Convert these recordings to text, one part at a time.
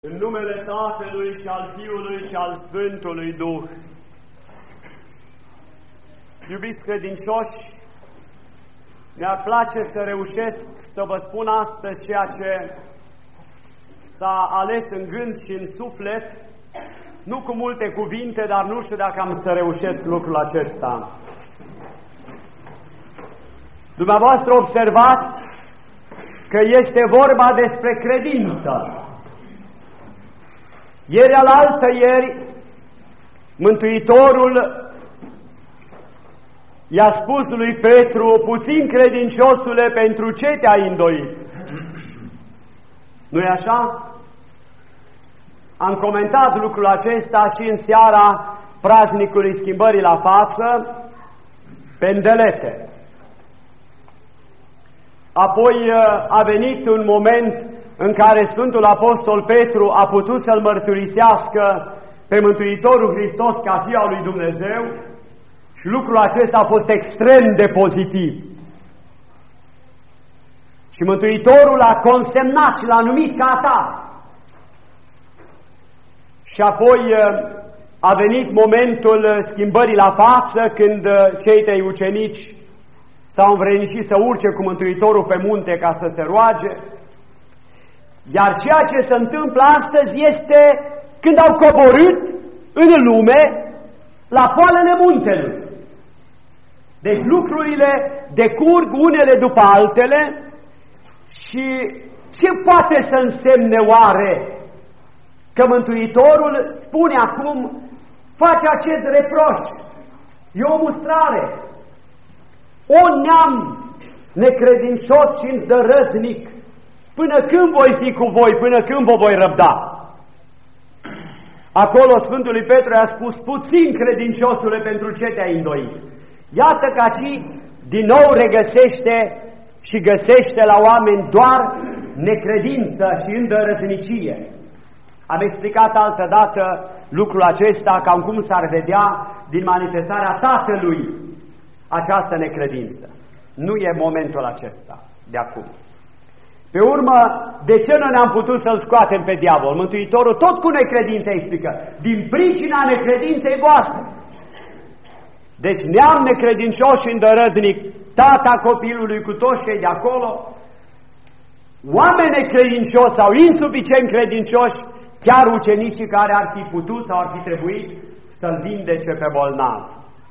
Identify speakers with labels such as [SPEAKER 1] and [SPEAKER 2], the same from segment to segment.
[SPEAKER 1] În numele Tatălui și al Fiului și al Sfântului Duh. Iubiți credincioși, mi-ar place să reușesc să vă spun astăzi ceea ce s-a ales în gând și în suflet, nu cu multe cuvinte, dar nu știu dacă am să reușesc lucrul acesta. Dumneavoastră observați că este vorba despre credință. Ieri alaltăieri, Mântuitorul i-a spus lui Petru: puțin credinciosule, pentru ce te-ai îndoit? Nu-i așa? Am comentat lucrul acesta și în seara praznicului schimbării la față, pe îndelete. Apoi a venit un moment în care Sfântul Apostol Petru a putut să-L mărturisească pe Mântuitorul Hristos ca Fiul lui Dumnezeu și lucrul acesta a fost extrem de pozitiv. Și Mântuitorul l-a consemnat și l-a numit ca atare. Și apoi a venit momentul schimbării la față, când cei trei ucenici s-au învrednicit să urce cu Mântuitorul pe munte ca să se roage. Iar ceea ce se întâmplă astăzi este când au coborât în lume la poalele muntelui. Deci lucrurile decurg unele după altele și ce poate să însemne oare că Mântuitorul spune acum: face acest reproș, e o mustrare, o neam necredincios și îndărătnic, până când voi fi cu voi, până când vă voi răbda? Acolo Sfântului Petru i-a spus: puțin credinciosule, pentru ce te-ai îndoit? Iată că aici din nou regăsește și găsește la oameni doar necredință și îndărătnicie. Am explicat altădată lucrul acesta, cam cum s-ar vedea din manifestarea Tatălui această necredință. Nu e momentul acesta de acum. Pe urmă, de ce nu ne-am putut să-l scoatem pe diavol? Mântuitorul tot cu necredință explică: din pricina necredinței voastre. Deci neam necredincios și îndărătnic, tata copilului cu toți cei de acolo, oameni necredincioși sau insuficient credincioși, chiar ucenicii care ar fi putut sau ar fi trebuit să-l vindece pe bolnav.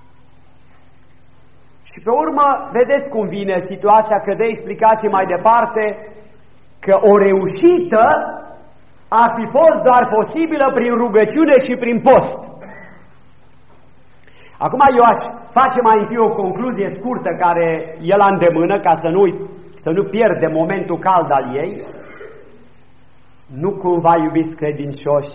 [SPEAKER 1] Și pe urmă, vedeți cum vine situația, că dă explicații mai departe, că o reușită ar fi fost doar posibilă prin rugăciune și prin post. Acum eu aș face mai întâi o concluzie scurtă care e la îndemână, ca să nu pierdem momentul cald al ei. Nu cumva, iubiți credincioși,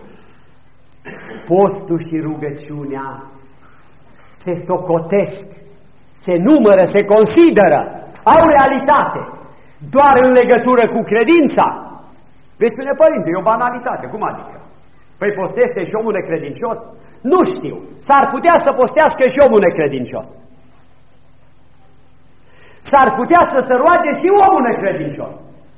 [SPEAKER 1] postul și rugăciunea se socotesc, se numără, se consideră, au realitate doar în legătură cu credința? Veți spune: părinte, e o banalitate. Cum adică? Păi postește și omul necredincios? Nu știu. S-ar putea să postească și omul necredincios. S-ar putea să se roage și omul necredincios.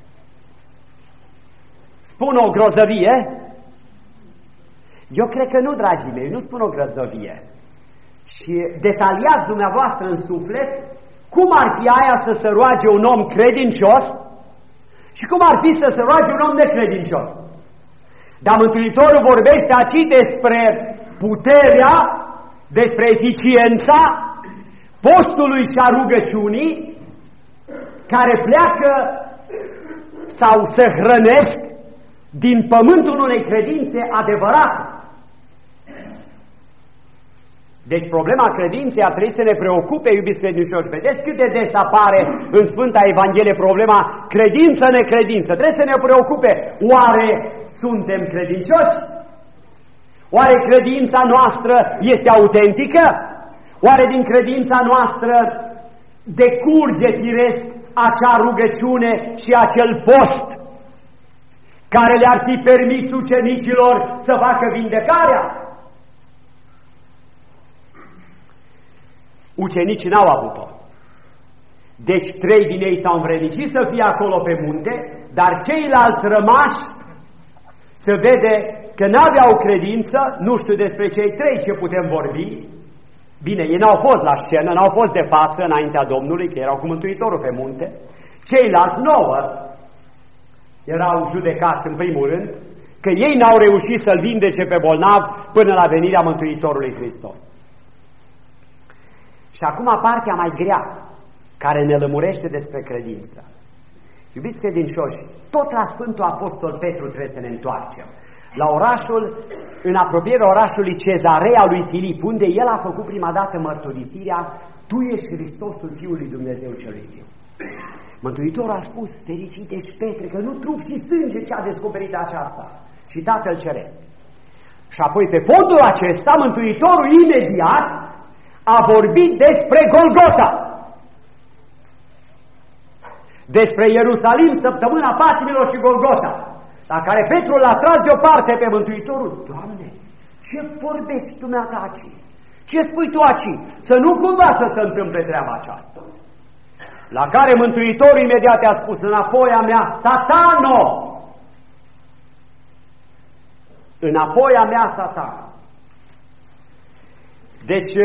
[SPEAKER 1] Spun o grozăvie? Eu cred că nu, dragii mei, nu spun o grozăvie. Și detaliați dumneavoastră în suflet cum ar fi aia să se roage un om credincios și cum ar fi să se roage un om necredincios. Dar Mântuitorul vorbește aici despre puterea, despre eficiența postului și a rugăciunii, care pleacă sau se hrănesc din pământul unei credințe adevărate. Deci problema credinței ar trebui să ne preocupe, iubiți credincioși. Vedeți cât de des apare în Sfânta Evanghelie problema credință-necredință. Trebuie să ne preocupe. Oare suntem credincioși? Oare credința noastră este autentică? Oare din credința noastră decurge firesc acea rugăciune și acel post care le-ar fi permis ucenicilor să facă vindecarea? Ucenicii n-au avut-o. Deci 3 din ei s-au învrednicit să fie acolo pe munte, dar ceilalți rămași se vede că n-aveau credință, nu știu despre cei 3 ce putem vorbi. Bine, ei n-au fost la scenă, n-au fost de față înaintea Domnului, că erau cu Mântuitorul pe munte. Ceilalți 9 erau judecați în primul rând, că ei n-au reușit să-l vindece pe bolnav până la venirea Mântuitorului Hristos. Și acum partea mai grea, care ne lămurește despre credință. Iubiți credincioși, tot la Sfântul Apostol Petru trebuie să ne întoarcem. La orașul, în apropierea orașului Cezarea lui Filip, unde el a făcut prima dată mărturisirea: Tu ești Hristosul Fiul lui Dumnezeu celui viu. Mântuitorul a spus: fericit ești, Petre, că nu trup, ci sânge ce a descoperit aceasta, ci Tatăl Ceresc. Și apoi pe fondul acesta, Mântuitorul imediat a vorbit despre Golgota, despre Ierusalim, săptămâna patimilor și Golgota, la care Petru l-a tras deoparte pe Mântuitorul. Doamne, ce vorbești dumneata aici? Ce spui tu aici? Să nu cumva să se întâmple treaba aceasta. La care Mântuitorul imediat a spus: înapoi a mea, Satano! Înapoi a mea, Satano! Deci,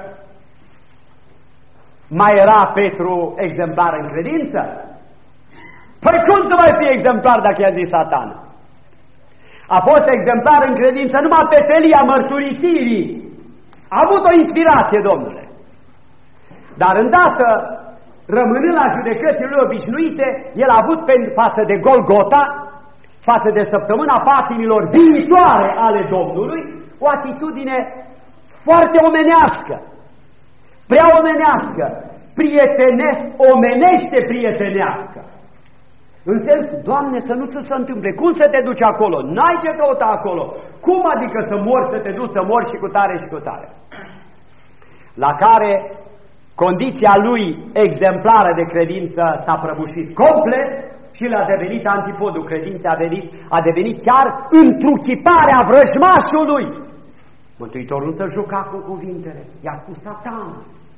[SPEAKER 1] mai era Petru exemplar în credință? Păi cum să mai fie exemplar dacă i-a zis Satan? A fost exemplar în credință numai pe felia mărturisirii. A avut o inspirație, Domnule. Dar îndată, rămânând la judecățile lui obișnuite, el a avut față de Golgota, față de săptămâna patimilor viitoare ale Domnului, o atitudine foarte omenească, prea omenească, omenește prietenească. În sens: Doamne, să nu ți se întâmple, cum să te duci acolo? N-ai ce căuta acolo. Cum adică să mori, să te duci să mori și cu tare și cu tare? La care condiția lui exemplară de credință s-a prăbușit complet și l-a devenit antipodul credinței, a devenit chiar întruchiparea vrăjmașului. Mântuitorul nu se juca cu cuvintele, i-a spus Satan.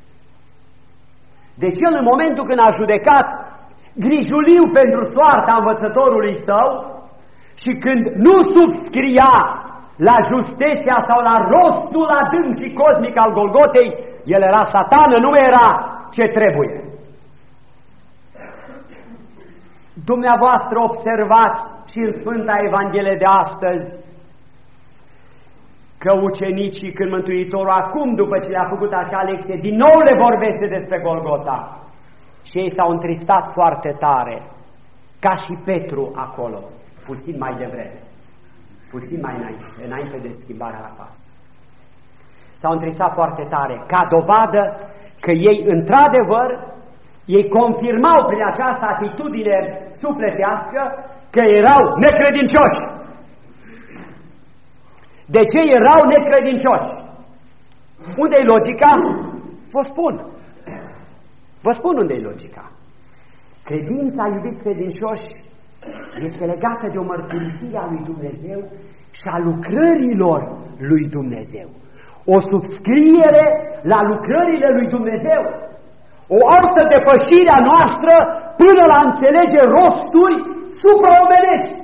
[SPEAKER 1] Deci el, în momentul când a judecat grijuliu pentru soarta învățătorului său și când nu subscria la justeția sau la rostul adânc și cosmic al Golgotei, el era Satană, nu era ce trebuie. Dumneavoastră observați și în Sfânta Evanghelie de astăzi că ucenicii, când Mântuitorul acum, după ce le-a făcut acea lecție, din nou le vorbește despre Golgota. Și ei s-au întristat foarte tare, ca și Petru acolo, puțin mai devreme, puțin mai înainte de schimbarea la față. S-au întristat foarte tare, ca dovadă că ei, într-adevăr, ei confirmau prin această atitudine sufletească că erau necredincioși. De ce erau necredincioși? Unde-i logica? Vă spun. Vă spun unde e logica. Credința, iubiți credincioși, este legată de o mărturisire a lui Dumnezeu și a lucrărilor lui Dumnezeu. O subscriere la lucrările lui Dumnezeu. O altă depășire a noastră până la înțelege rosturi supraomenești.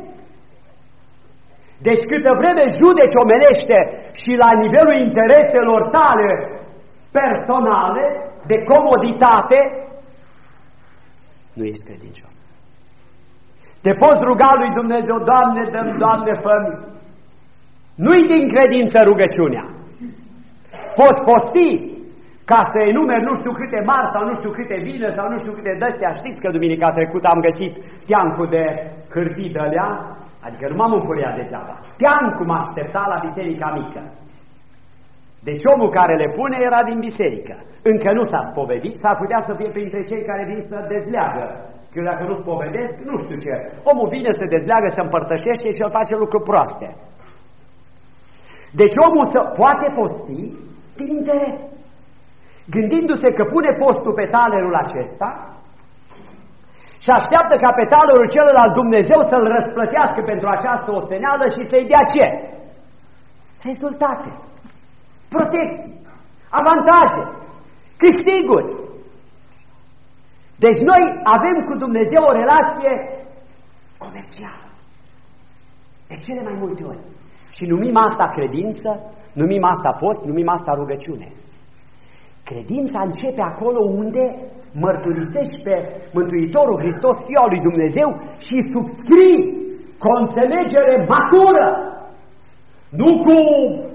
[SPEAKER 1] Deci câtă vreme judeci omenește și la nivelul intereselor tale personale, de comoditate, nu ești credincios. Te poți ruga lui Dumnezeu: Doamne, dă-mi, Doamne, fă-mi. Nu-i din credință rugăciunea. Poți posti ca să enumeri nu știu câte mari sau nu știu câte bine sau nu știu câte dăstea. Știți că duminica trecută am găsit teancul de hârtii de alea, adică nu m-am înfuriat degeaba. Teancul mă aștepta la biserica mică. Deci omul care le pune era din biserică. Încă nu s-a spovedit, s-ar putea să fie printre cei care vin să dezleagă. Că dacă nu spovedesc, nu știu ce. Omul vine să dezleagă, să împărtășește și el face lucruri proaste. Deci omul poate posti din interes, gândindu-se că pune postul pe talerul acesta și așteaptă ca pe talerul celălalt Dumnezeu să-l răsplătească pentru această osteneală și să-i dea ce? Rezultate, protecții, avantaje, câștiguri. Deci noi avem cu Dumnezeu o relație comercială. De cele mai multe ori. Și numim asta credință, numim asta post, numim asta rugăciune. Credința începe acolo unde mărturisești pe Mântuitorul Hristos, Fiul lui Dumnezeu, și subscrii cu o înțelegere matură. Nu cu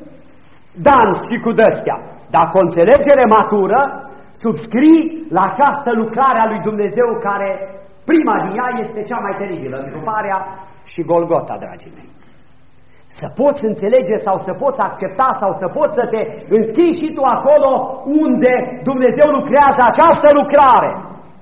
[SPEAKER 1] dans și cu dăstea, dar cu o înțelegere matură, subscrii la această lucrare a lui Dumnezeu care, prima din ea, este cea mai teribilă, întruparea și Golgota, dragii mei. Să poți înțelege sau să poți accepta sau să poți să te înscrii și tu acolo unde Dumnezeu lucrează această lucrare.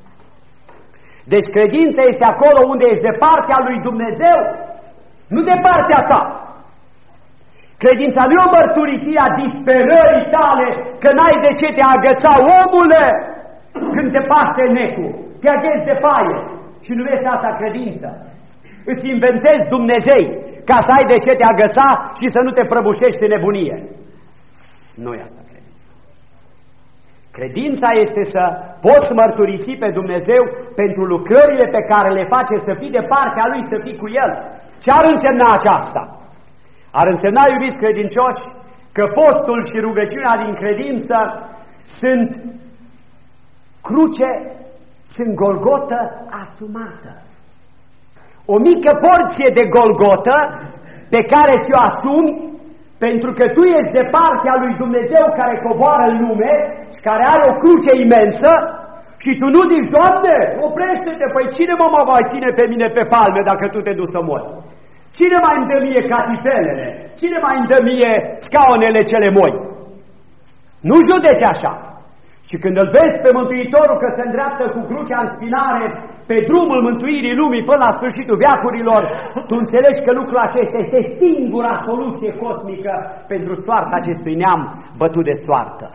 [SPEAKER 1] Deci credința este acolo unde ești de partea lui Dumnezeu, nu de partea ta. Credința nu e o mărturisire a disperării tale că n-ai de ce te agăța, omule, când te paște necul, te aghezi de paie și nu vezi asta credință. Îți inventezi Dumnezei ca să ai de ce te agăța și să nu te prăbușești în nebunie. Nu e asta credința. Credința este să poți mărturisi pe Dumnezeu pentru lucrările pe care le face, să fii de partea Lui, să fii cu El. Ce ar însemna aceasta? Ar însemna, iubiți credincioși, că postul și rugăciunea din credință sunt cruce, sunt Golgotă asumată. O mică porție de Golgotă pe care ți-o asumi pentru că tu ești de partea lui Dumnezeu care coboară în lume și care are o cruce imensă și tu nu zici, Doamne, oprește-te, păi cine mă va ține pe mine pe palme dacă tu te duci să mori? Cine mai îmi dă mie catifelele? Cine mai îmi dă mie scaunele cele moi? Nu judeci așa. Și când îl vezi pe Mântuitorul că se îndreaptă cu crucea în spinare pe drumul mântuirii lumii până la sfârșitul veacurilor, tu înțelegi că lucrul acesta este singura soluție cosmică pentru soarta acestui neam bătut de soartă.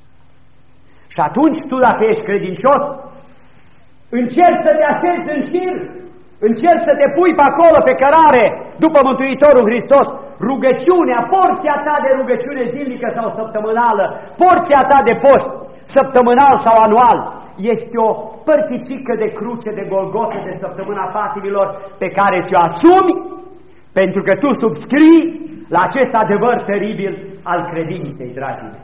[SPEAKER 1] Și atunci tu, dacă ești credincios, încerci să te așezi în șir, încerci să te pui pe acolo pe cărare după Mântuitorul Hristos. Rugăciunea, porția ta de rugăciune zilnică sau săptămânală, porția ta de post săptămânal sau anual, este o părticică de cruce, de Golgotă, de săptămâna patimilor pe care ți-o asumi pentru că tu subscrii la acest adevăr teribil al credinței, dragii mei.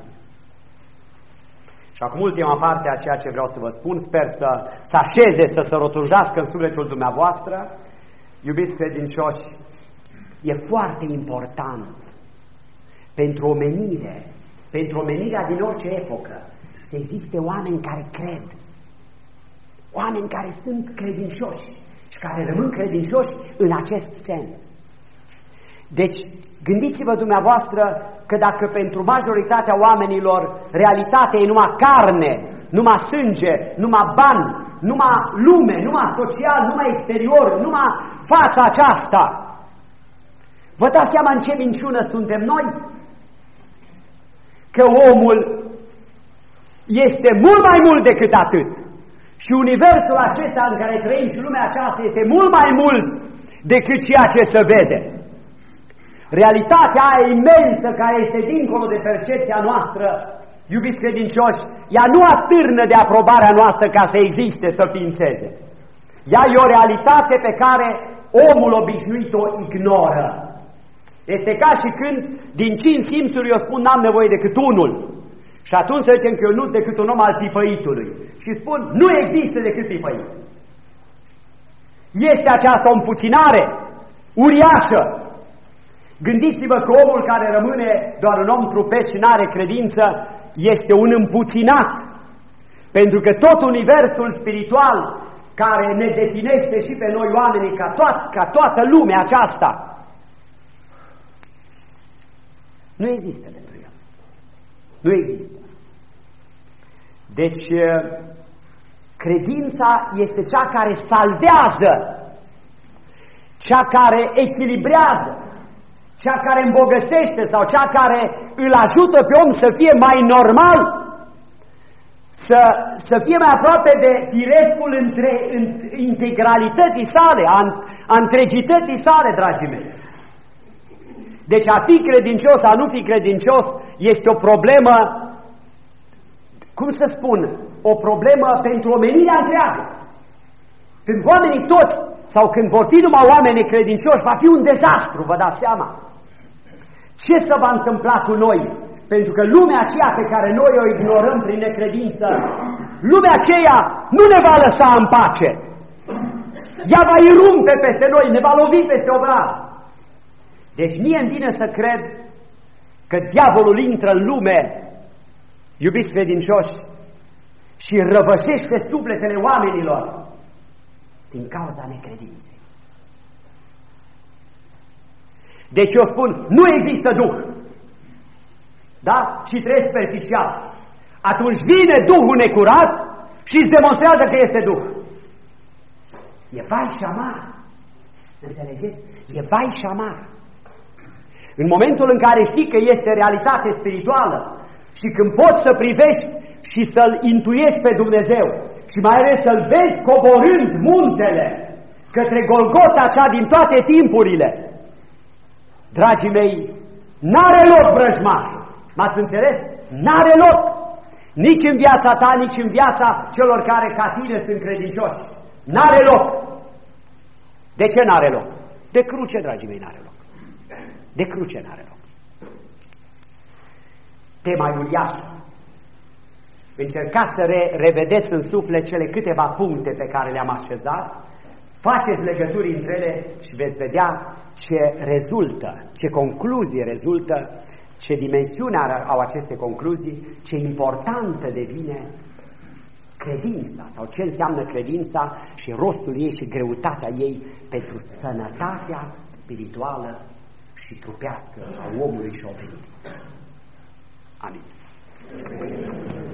[SPEAKER 1] Și acum ultima parte a ceea ce vreau să vă spun, sper să așeze, să se rotunjească în sufletul dumneavoastră. Iubiți credincioși, e foarte important pentru omenire, pentru omenirea din orice epocă, să existe oameni care cred, oameni care sunt credincioși și care rămân credincioși în acest sens. Deci, gândiți-vă dumneavoastră că dacă pentru majoritatea oamenilor realitatea e numai carne, numai sânge, numai bani, numai lume, numai social, numai exterior, numai fața aceasta, vă dați seama în ce minciună suntem noi? Că omul este mult mai mult decât atât. Și universul acesta în care trăim și lumea aceasta este mult mai mult decât ceea ce se vede. Realitatea aia imensă care este dincolo de percepția noastră, iubiți credincioși, ea nu atârnă de aprobarea noastră ca să existe, să ființeze. Ea e o realitate pe care omul obișnuit o ignoră. Este ca și când din 5 simțuri eu spun n-am nevoie decât unul. Și atunci să zicem că eu nu sunt decât un om al tipăitului. Și spun, nu există decât tipăit. Este aceasta o împuținare uriașă. Gândiți-vă că omul care rămâne doar un om trupesc și n-are credință este un împuținat. Pentru că tot universul spiritual care ne definește și pe noi oamenii ca toată lumea aceasta nu există pentru el. Nu există. Deci, credința este cea care salvează, cea care echilibrează, cea care îmbogățește sau cea care îl ajută pe om să fie mai normal, să fie mai aproape de firescul integralității sale, a întregității sale, dragii mei. Deci a fi credincios, a nu fi credincios este o problemă, cum să spun, o problemă pentru omenirea întreagă. Când oamenii toți sau când vor fi numai oameni necredincioși, va fi un dezastru, vă dați seama. Ce se va întâmpla cu noi? Pentru că lumea aceea pe care noi o ignorăm prin necredință, lumea aceea nu ne va lăsa în pace. Ea va irumpe peste noi, ne va lovi peste obraz. Deci mie îmi vine să cred că diavolul intră în lume, iubiți credincioși, și răvășește sufletele oamenilor din cauza necredinței. Deci eu spun, nu există Duh, da? Și trăiesc superficial. Atunci vine Duhul necurat și îți demonstrează că este Duh. E vai și amar. Înțelegeți? E vai și amar. În momentul în care știi că este realitate spirituală și când poți să privești și să-L intuiești pe Dumnezeu și mai ales să-L vezi coborând muntele către Golgota, cea din toate timpurile, dragii mei, n-are loc vrăjmașul. M-ați înțeles? N-are loc. Nici în viața ta, nici în viața celor care ca tine sunt credincioși. N-are loc. De ce n-are loc? De cruce, dragii mei, n-are loc. De cruce n-are loc. Tema Iuliașă. Încercați să revedeți în suflet cele câteva puncte pe care le-am așezat, faceți legături între ele și veți vedea ce rezultă, ce concluzie rezultă, ce dimensiune au aceste concluzii, ce importantă devine credința sau ce înseamnă credința și rostul ei și greutatea ei pentru sănătatea spirituală și trupească a omului și omenirii. Amin.